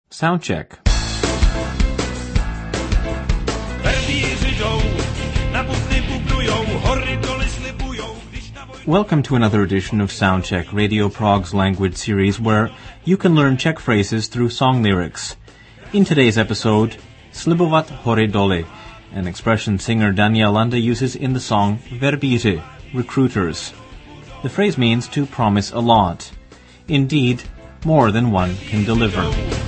Soundcheck. Welcome to another edition of Soundcheck, Radio Prague's language series where you can learn Czech phrases through song lyrics. In today's episode, slibovat hory doly, an expression singer Daniela Landa uses in the song Verbíři, Recruiters. The phrase means to promise a lot. Indeed, more than one can deliver.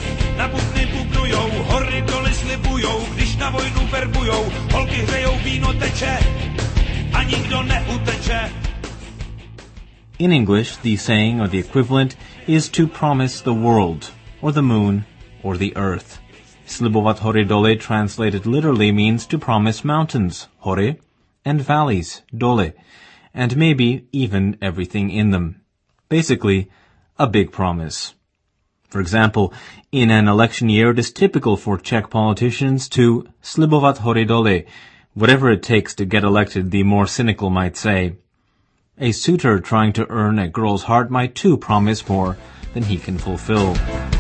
In English, the saying or the equivalent is to promise the world, or the moon, or the earth. Slibovat hory doly translated literally means to promise mountains, hory, and valleys, doly, and maybe even everything in them. Basically, a big promise. For example, in an election year, it is typical for Czech politicians to slibovat hory doly, whatever it takes to get elected, the more cynical might say. A suitor trying to earn a girl's heart might too promise more than he can fulfill.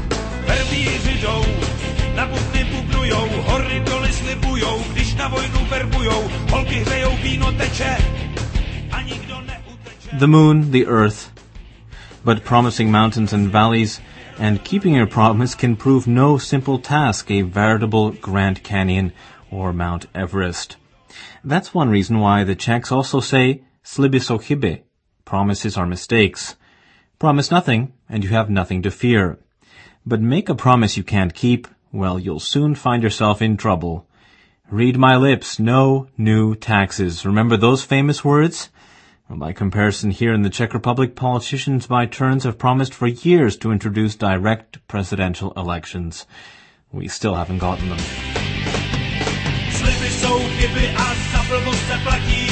The moon, the earth. But promising mountains and valleys and keeping your promise can prove no simple task, a veritable Grand Canyon or Mount Everest. That's one reason why the Czechs also say sliby jsou chyby. Promises are mistakes. Promise nothing, and you have nothing to fear. But make a promise you can't keep, well, you'll soon find yourself in trouble. Read my lips, no new taxes. Remember those famous words? Well, by comparison, here in the Czech Republic, politicians by turns have promised for years to introduce direct presidential elections. We still haven't gotten them. Sliby jsou chyby a za blbost se platí.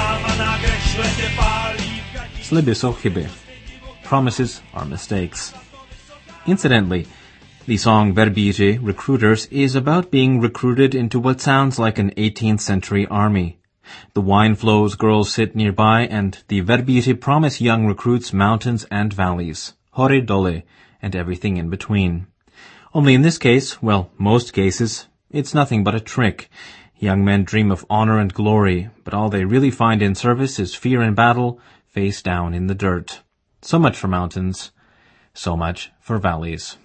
Sliby jsou chyby. Promises are mistakes. Incidentally, the song Verbíři, Recruiters, is about being recruited into what sounds like an 18th century army. The wine flows, girls sit nearby, and the Verbíři promise young recruits mountains and valleys, hory doly, and everything in between. Only in this case, well, most cases, it's nothing but a trick. Young men dream of honor and glory, but all they really find in service is fear in battle, face down in the dirt. So much for mountains, so much for valleys.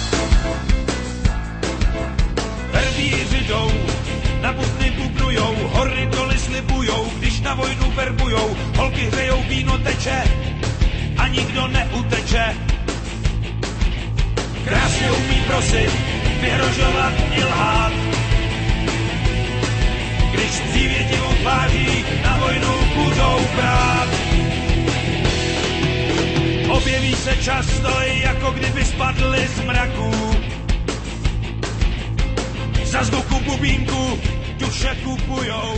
Verbíři jdou, na putny bubnujou, hory doly slibujou, když na vojnu verbujou, holky hřejou, víno teče a nikdo neuteče. Krásně umí prosit, vyhrožovat i lhát. Když s přívětivou tváří na vojnu budou brát. Objeví se často, jako kdyby spadli z mraků. Za zvuku bubínku duše kupujou.